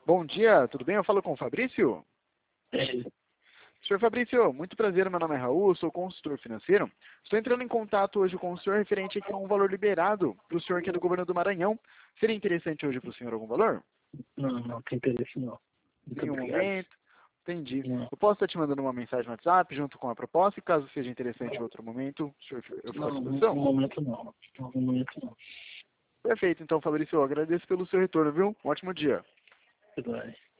Bom dia, tudo bem? Eu falo com o Fabrício? É, Senhor Fabrício, muito prazer, meu nome é Raul, sou consultor financeiro. Estou entrando em contato hoje com o senhor referente aqui a um valor liberado para o senhor que é do governo do Maranhão. Seria interessante hoje para o senhor algum valor? não tem interesse não. Muito Em um obrigado. momento? Entendi. Não, Eu posso estar te mandando uma mensagem no WhatsApp junto com a proposta e caso seja interessante em outro momento, eu fico à não, no disposição? momento não. No momento não. Perfeito, então Fabrício, eu agradeço pelo seu retorno, viu? Um ótimo dia. Tudo bem.